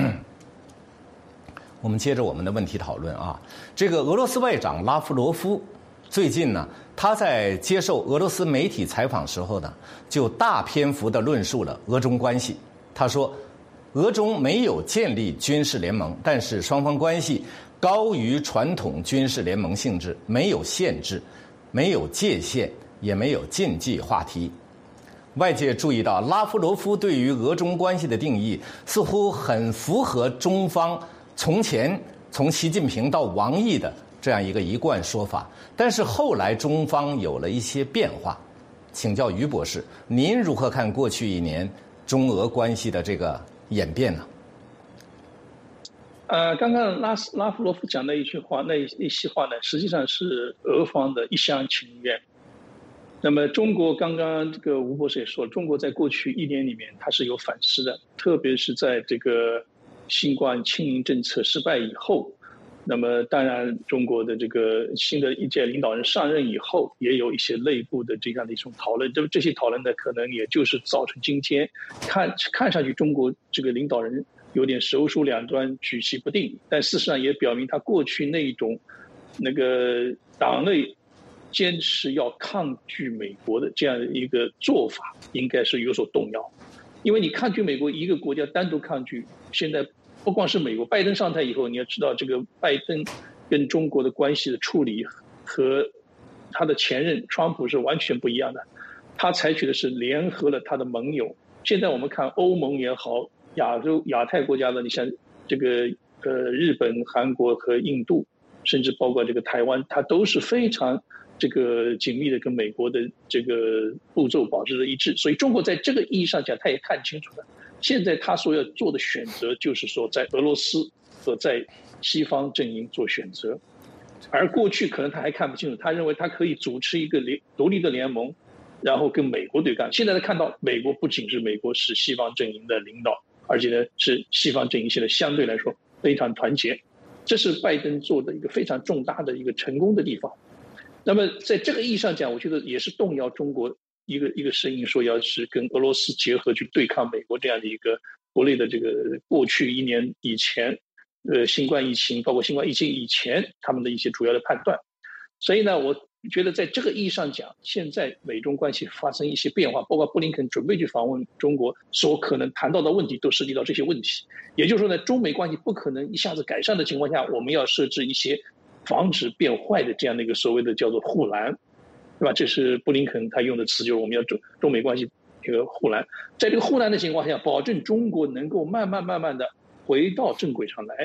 我们接着我们的问题讨论啊，这个俄罗斯外长拉夫罗夫最近呢，他在接受俄罗斯媒体采访时候呢，就大篇幅地论述了俄中关系。他说，俄中没有建立军事联盟，但是双方关系高于传统军事联盟性质，没有限制，没有界限，也没有禁忌话题。外界注意到，拉夫罗夫对于俄中关系的定义似乎很符合中方从前从习近平到王毅的这样一个一贯说法，但是后来中方有了一些变化。请教于博士，您如何看过去一年中俄关系的这个演变呢？ 呃，刚刚拉斯拉夫罗夫讲的一句话，那一席话呢，实际上是俄方的一厢情愿。那么中国刚刚这个吴博士也说了，中国在过去一年里面它是有反思的，特别是在这个新冠清零政策失败以后，那么当然中国的这个新的一届领导人上任以后，也有一些内部的这样的一种讨论，这这些讨论呢，可能也就是造成今天看看上去中国这个领导人有点手鼠两端，举棋不定，但事实上也表明他过去那种那个党内坚持要抗拒美国的这样的一个做法，应该是有所动摇。因为你抗拒美国一个国家单独抗拒，现在不光是美国，拜登上台以后，你要知道这个拜登跟中国的关系的处理和他的前任川普是完全不一样的。他采取的是联合了他的盟友。现在我们看欧盟也好，亚洲亚太国家的，你像这个呃日本、韩国和印度，甚至包括这个台湾，它都是非常这个紧密的跟美国的这个步骤保持着一致。所以中国在这个意义上讲，他也看清楚了，现在他所要做的选择就是说在俄罗斯和在西方阵营做选择。而过去可能他还看不清楚，他认为他可以主持一个联独立的联盟，然后跟美国对抗。现在他看到美国不仅是美国是西方阵营的领导，而且呢是西方阵营现在相对来说非常团结，这是拜登做的一个非常重大的一个成功的地方。那么在这个意义上讲，我觉得也是动摇中国一个一个声音，说要是跟俄罗斯结合去对抗美国这样的一个国内的这个过去一年以前，呃，新冠疫情包括新冠疫情以前他们的一些主要的判断。所以呢，我觉得在这个意义上讲，现在美中关系发生一些变化，包括布林肯准备去访问中国，所可能谈到的问题都涉及到这些问题。也就是说呢，中美关系不可能一下子改善的情况下，我们要设置一些防止变坏的这样的一个所谓的叫做护栏，对吧？这是布林肯他用的词，就是我们要中中美关系这个护栏。在这个护栏的情况下，保证中国能够慢慢慢慢的回到正轨上来。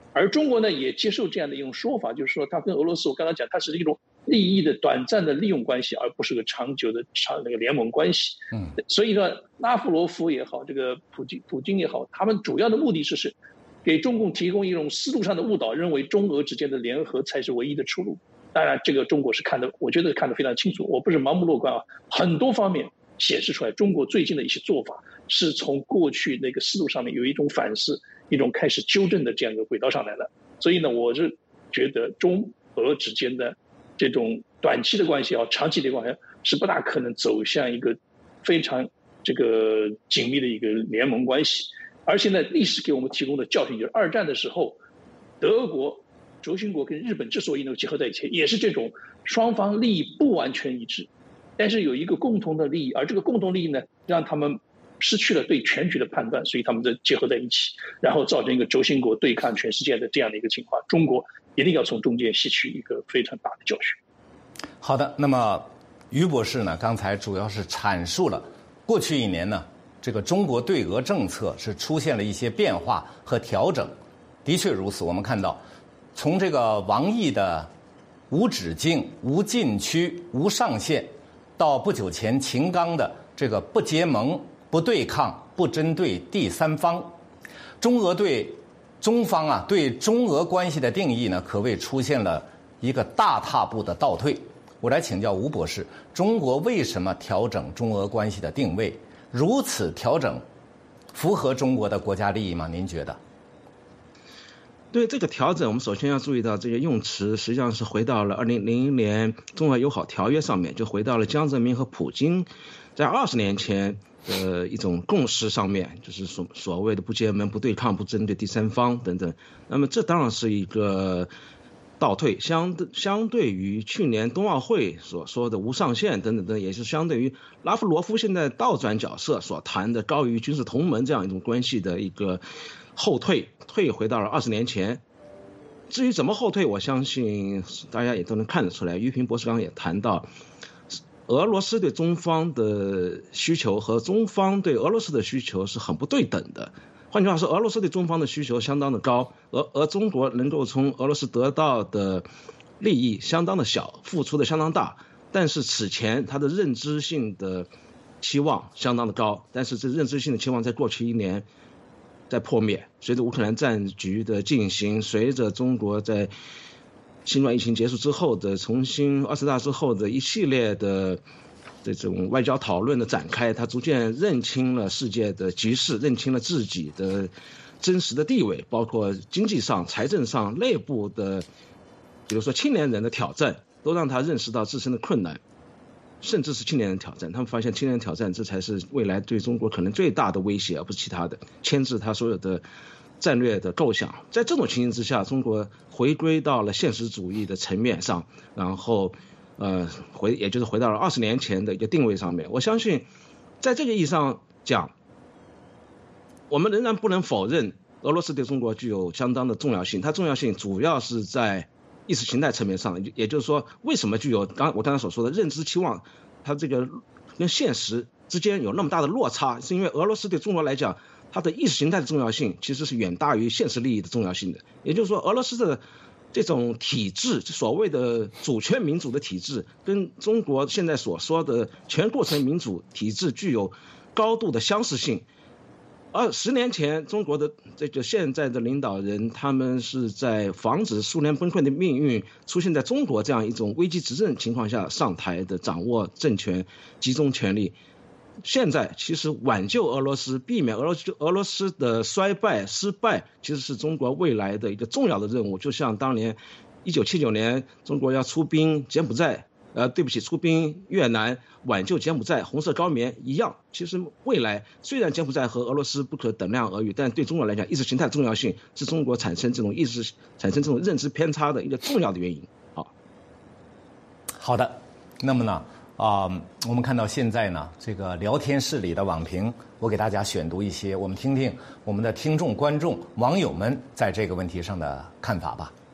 而中国呢也接受这样的一种说法，就是说它跟俄罗斯，我刚刚讲，它是一种利益的短暂的利用关系，而不是个长久的长那个联盟关系。嗯，所以呢，拉夫罗夫也好，这个普京普京也好，他们主要的目的是是给中共提供一种思路上的误导，认为中俄之间的联合才是唯一的出路。当然，这个中国是看得，我觉得看得非常清楚，我不是盲目乐观啊，很多方面显示出来，中国最近的一些做法是从过去那个思路上面有一种反思，一种开始纠正的这样一个轨道上来了。所以呢，我是觉得中俄之间的这种短期的关系啊，长期的关系是不大可能走向一个非常这个紧密的一个联盟关系。而且呢，历史给我们提供的教训就是，二战的时候，德国、轴心国跟日本之所以能结合在一起，也是这种双方利益不完全一致，但是有一个共同的利益，而这个共同利益呢，让他们失去了对全局的判断，所以他们在结合在一起，然后造成一个轴心国对抗全世界的这样的一个情况。中国一定要从中间吸取一个非常大的教训。 好的，那么于博士呢，刚才主要是阐述了过去一年呢，这个中国对俄政策是出现了一些变化和调整。的确如此，我们看到从这个王毅的无止境、无禁区、无上限，到不久前秦刚的这个不结盟、不对抗、不针对第三方，中俄对中方啊对中俄关系的定义呢，可谓出现了一个大踏步的倒退。我来请教吴博士，中国为什么调整中俄关系的定位？如此调整符合中国的国家利益吗？您觉得？ 对这个调整，我们首先要注意到这些用词实际上是回到了二零零一年中俄友好条约上面，就回到了江泽民和普京在二十年前的一种共识上面，就是所所谓的不结盟、不对抗、不针对第三方等等。那么这当然是一个倒退，相对相对于去年冬奥会所说的无上限等等等，也是相对于拉夫罗夫现在倒转角色所谈的高于军事同盟这样一种关系的一个后退，退回到了二十年前。至于怎么后退，我相信大家也都能看得出来。于平博士刚刚也谈到，俄罗斯对中方的需求和中方对俄罗斯的需求是很不对等的。换句话说，俄罗斯对中方的需求相当的高，而而中国能够从俄罗斯得到的利益相当的小，付出的相当大。但是此前他的认知性的期望相当的高，但是这认知性的期望在过去一年在破灭。随着乌克兰战局的进行，随着中国在新冠疫情结束之后的重新二十大之后的一系列的这种外交讨论的展开，他逐渐认清了世界的局势，认清了自己的真实的地位，包括经济上、财政上、内部的，比如说青年人的挑战，都让他认识到自身的困难，甚至是青年人挑战。他们发现青年人挑战这才是未来对中国可能最大的威胁，而不是其他的，牵制他所有的战略的构想。在这种情形之下，中国回归到了现实主义的层面上，然后呃，回也就是回到了二十年前的一个定位上面。我相信，在这个意义上讲，我们仍然不能否认俄罗斯对中国具有相当的重要性。它重要性主要是在意识形态层面上，也就是说，为什么具有刚我刚才所说的认知期望，它这个跟现实之间有那么大的落差，是因为俄罗斯对中国来讲，它的意识形态的重要性其实是远大于现实利益的重要性的。也就是说，俄罗斯的这种体制，所谓的主权民主的体制，跟中国现在所说的全过程民主体制具有高度的相似性。而十年前，中国的这个现在的领导人，他们是在防止苏联崩溃的命运出现在中国这样一种危机执政情况下上台的，掌握政权、集中权力。现在其实挽救俄罗斯，避免俄罗斯俄罗斯的衰败失败，其实是中国未来的一个重要的任务。就像当年一九七九年中国要出兵柬埔寨，呃，对不起，出兵越南挽救柬埔寨红色高棉一样。其实未来虽然柬埔寨和俄罗斯不可等量而语，但对中国来讲，意识形态重要性是中国产生这种意识产生这种认知偏差的一个重要的原因。好， 好的，那么呢？啊、呃，我们看到现在呢，这个聊天室里的网评，我给大家选读一些，我们听听我们的听众、观众、网友们在这个问题上的看法吧。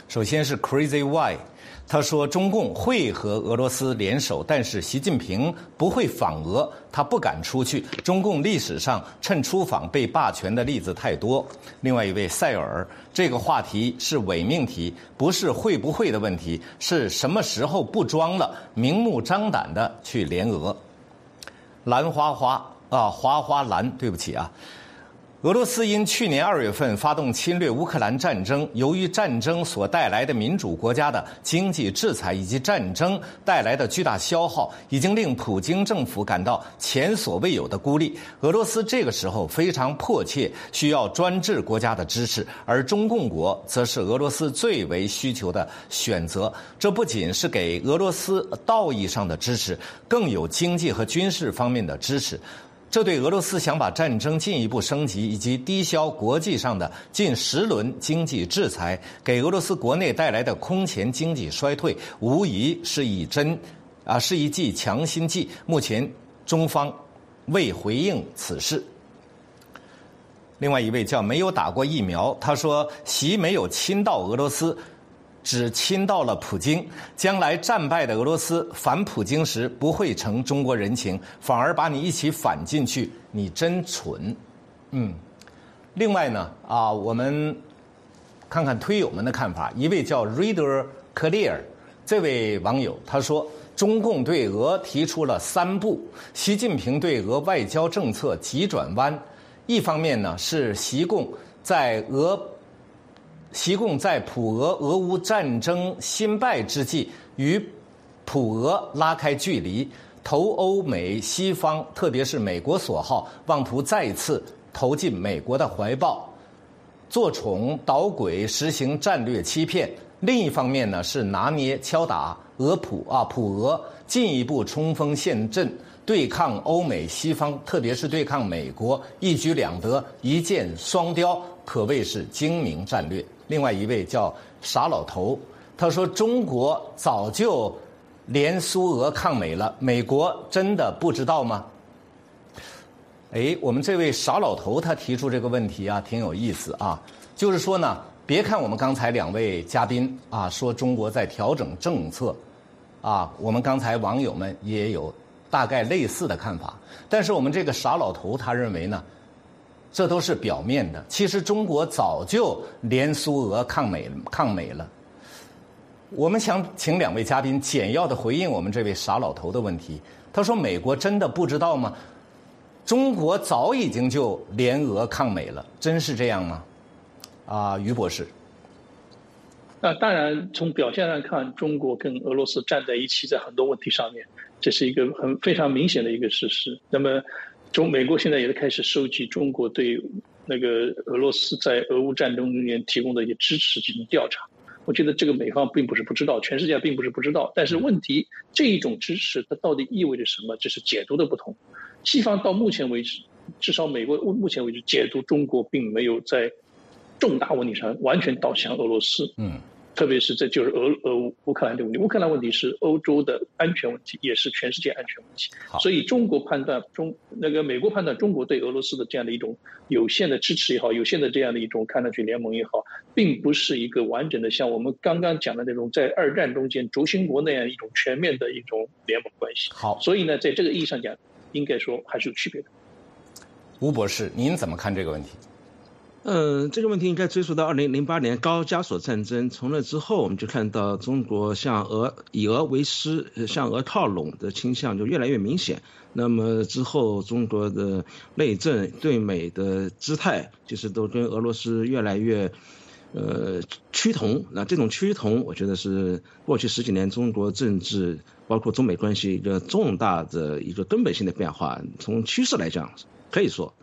首先是 Crazy Y， 他说中共会和俄罗斯联手，但是习近平不会访俄，他不敢出去。中共历史上趁出访被霸权的例子太多。另外一位塞尔，这个话题是伪命题，不是会不会的问题，是什么时候不装了，明目张胆的去联俄。蓝花花啊，花花蓝，对不起啊。俄罗斯因去年二月份发动侵略乌克兰战争，由于战争所带来的民主国家的经济制裁以及战争带来的巨大消耗，已经令普京政府感到前所未有的孤立。俄罗斯这个时候非常迫切需要专制国家的支持，而中共国则是俄罗斯最为需求的选择。这不仅是给俄罗斯道义上的支持，更有经济和军事方面的支持。这对俄罗斯想把战争进一步升级，以及抵消国际上的近十轮经济制裁，给俄罗斯国内带来的空前经济衰退，无疑是一针，啊，是一剂强心剂。目前中方未回应此事。另外一位叫没有打过疫苗，他说习没有亲到俄罗斯，只亲到了普京，将来战败的俄罗斯反普京时不会成中国人情，反而把你一起反进去，你真蠢。嗯，另外呢，啊，我们看看推友们的看法。一位叫 Reader Clear 这位网友他说，中共对俄提出了三步，习近平对俄外交政策急转弯。一方面呢，是习共在俄习共在普俄俄乌战争新败之际，与普俄拉开距离，投欧美西方，特别是美国所好，妄图再次投进美国的怀抱，做宠捣鬼，实行战略欺骗。另一方面呢，是拿捏敲打俄普啊普俄，进一步冲锋陷阵，对抗欧美西方，特别是对抗美国，一举两得，一箭双雕，可谓是精明战略。另外一位叫傻老头，他说中国早就联苏俄抗美了，美国真的不知道吗？哎，我们这位傻老头他提出这个问题啊，挺有意思啊。就是说呢，别看我们刚才两位嘉宾啊说中国在调整政策啊，我们刚才网友们也有大概类似的看法，但是我们这个傻老头他认为呢，这都是表面的，其实中国早就联苏俄抗美抗美了。我们想请两位嘉宾简要的回应我们这位傻老头的问题。他说美国真的不知道吗？中国早已经就联俄抗美了，真是这样吗？啊，于博士。 那当然，从表现上看，中国跟俄罗斯站在一起，在很多问题上面，这是一个很非常明显的一个事实。那么，中美国现在也开始收集中国对那个俄罗斯在俄乌战争中间提供的一些支持进行调查。我觉得这个美方并不是不知道，全世界并不是不知道，但是问题这一种支持它到底意味着什么？这是解读的不同。西方到目前为止，至少美国目前为止解读中国并没有在重大问题上完全倒向俄罗斯，嗯，特别是这就是俄俄乌乌克兰的问题。乌克兰问题是欧洲的安全问题，也是全世界安全问题。所以中国判断中那个美国判断中国对俄罗斯的这样的一种有限的支持也好，有限的这样的一种看上去联盟也好，并不是一个完整的像我们刚刚讲的那种在二战中间轴心国那样一种全面的一种联盟关系。 好， 所以呢，在这个意义上讲，应该说还是有区别的。 吴博士，您怎么看这个问题？ 呃，这个问题应该追溯到二零零八年高加索战争。从那之后，我们就看到中国向俄以俄为师、向俄靠拢的倾向就越来越明显。那么之后，中国的内政对美的姿态，就是都跟俄罗斯越来越呃趋同。那这种趋同，我觉得是过去十几年中国政治包括中美关系一个重大的一个根本性的变化。从趋势来讲，可以说。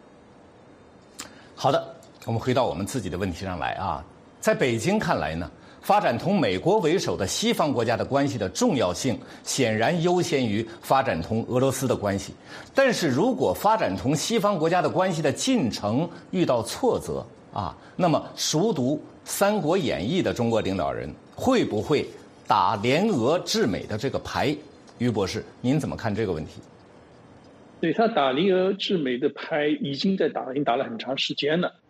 好的，我们回到我们自己的问题上来啊。在北京看来呢，发展同美国为首的西方国家的关系的重要性显然优先于发展同俄罗斯的关系。但是如果发展同西方国家的关系的进程遇到挫折啊，那么熟读《三国演义》的中国领导人会不会打联俄制美的这个牌？于博士，您怎么看这个问题？ 对，他打联俄制美的牌已经在打，已经打了很长时间了。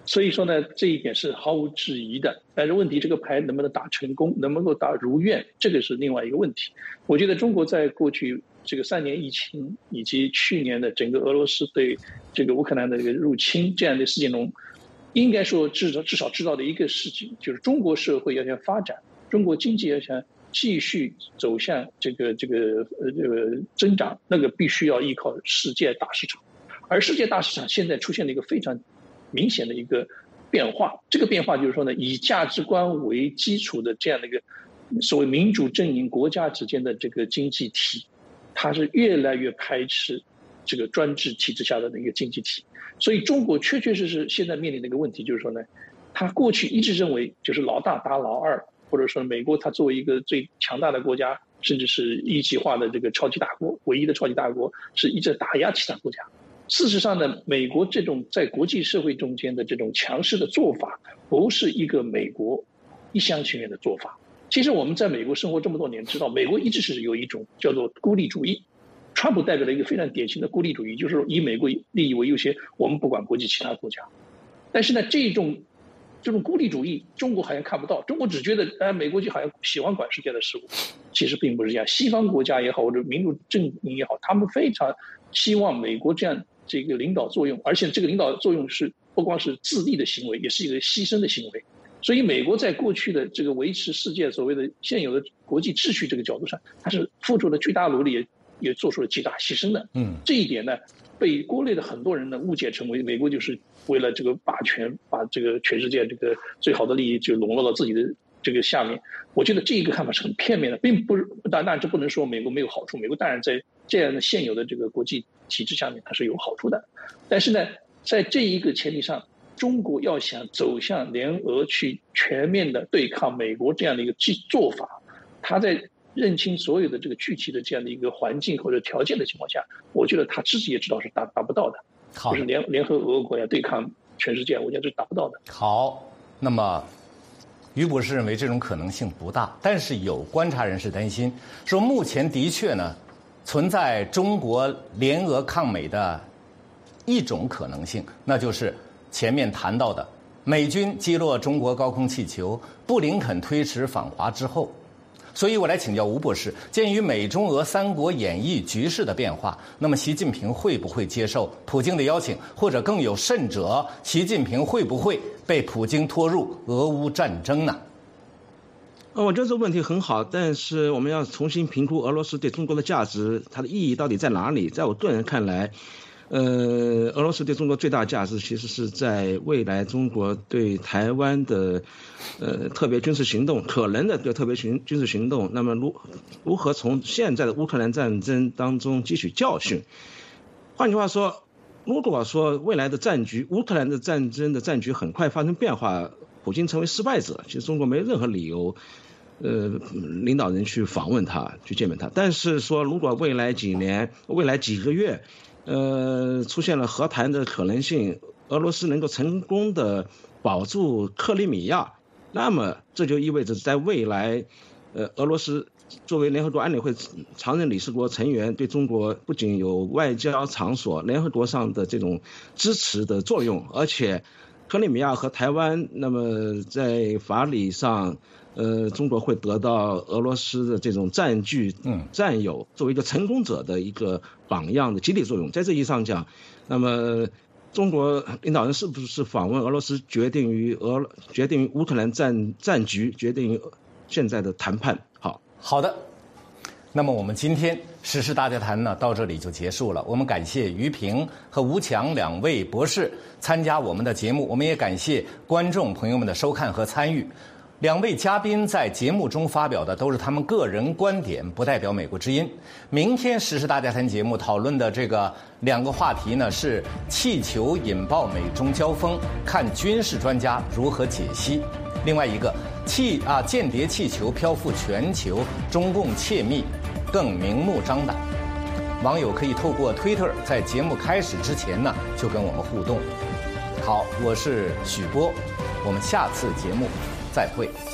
所以说呢，这一点是毫无质疑的。但是问题，这个牌能不能打成功，能不能够打如愿，这个是另外一个问题。我觉得中国在过去这个三年疫情以及去年的整个俄罗斯对这个乌克兰的这个入侵这样的事件中，应该说至少至少知道的一个事情，就是中国社会要想发展，中国经济要想继续走向这个这个呃这个增长，那个必须要依靠世界大市场。而世界大市场现在出现了一个非常明显的一个变化，这个变化就是说呢，以价值观为基础的这样的一个所谓民主阵营国家之间的这个经济体，它是越来越排斥这个专制体制下的一个经济体。所以中国确确实实现在面临的一个问题就是说呢，他过去一直认为就是老大打老二，或者说美国它作为一个最强大的国家，甚至是一极化的这个超级大国，唯一的超级大国，是一直打压其他国家。事实上呢，美国这种在国际社会中间的这种强势的做法，不是一个美国一厢情愿的做法。其实我们在美国生活这么多年，知道美国一直是有一种叫做孤立主义。川普代表了一个非常典型的孤立主义，就是以美国利益为优先，我们不管国际其他国家。但是呢，这种这种孤立主义，中国好像看不到，中国只觉得哎，美国就好像喜欢管世界的事物，其实并不是这样。西方国家也好，或者民主阵营也好，他们非常希望美国这样这个领导作用，而且这个领导作用是不光是自立的行为，也是一个牺牲的行为。所以美国在过去的这个维持世界所谓的现有的国际秩序这个角度上，它是付出了巨大努力，也也做出了极大牺牲的。嗯，这一点呢，被国内的很多人呢误解成为美国就是为了这个霸权，把这个全世界这个最好的利益就笼络到自己的这个下面。我觉得这一个看法是很片面的，并不是当然这不能说美国没有好处，美国当然在这样的现有的这个国际体制下面它是有好处的。但是呢，在这一个前提上，中国要想走向联俄去全面的对抗美国这样的一个做法，他在认清所有的这个具体的这样的一个环境或者条件的情况下，我觉得他自己也知道是达达不到的。好，就是联联合俄国要对抗全世界，我觉得这是达不到的。 好，那么于博士认为这种可能性不大，但是有观察人士担心说，目前的确呢存在中国联俄抗美的一种可能性，那就是前面谈到的美军击落中国高空气球，布林肯推迟访华之后。所以我来请教吴博士，鉴于美中俄三国演绎局势的变化，那么习近平会不会接受普京的邀请，或者更有甚者，习近平会不会被普京拖入俄乌战争呢？ 我觉得这个问题很好，但是我们要重新评估俄罗斯对中国的价值，它的意义到底在哪里？在我个人看来，呃，俄罗斯对中国最大价值其实是在未来中国对台湾的呃特别军事行动，可能的对特别军军事行动，那么如如何从现在的乌克兰战争当中汲取教训？换句话说，如果说未来的战局，乌克兰的战争的战局很快发生变化，普京成为失败者，其实中国没任何理由呃，领导人去访问他，去见面他。但是说，如果未来几年、未来几个月，呃，出现了和谈的可能性，俄罗斯能够成功的保住克里米亚，那么这就意味着在未来，呃，俄罗斯作为联合国安理会常任理事国成员，对中国不仅有外交场所、联合国上的这种支持的作用，而且克里米亚和台湾，那么在法理上，呃，中国会得到俄罗斯的这种占据、占有，作为一个成功者的一个榜样的激励作用。在这意义上讲，那么中国领导人是不是访问俄罗斯，决定于俄决定于乌克兰战战局，决定于现在的谈判。好， 好的。那么我们今天时事大家谈呢，到这里就结束了。我们感谢于平和吴强两位博士参加我们的节目，我们也感谢观众朋友们的收看和参与。两位嘉宾在节目中发表的都是他们个人观点，不代表美国之音。明天时事大家谈节目讨论的这个两个话题呢，是气球引爆美中交锋，看军事专家如何解析。另外一个气啊间谍气球漂浮全球，中共窃密更明目张胆。网友可以透过推特在节目开始之前呢就跟我们互动。好，我是许波，我们下次节目再会。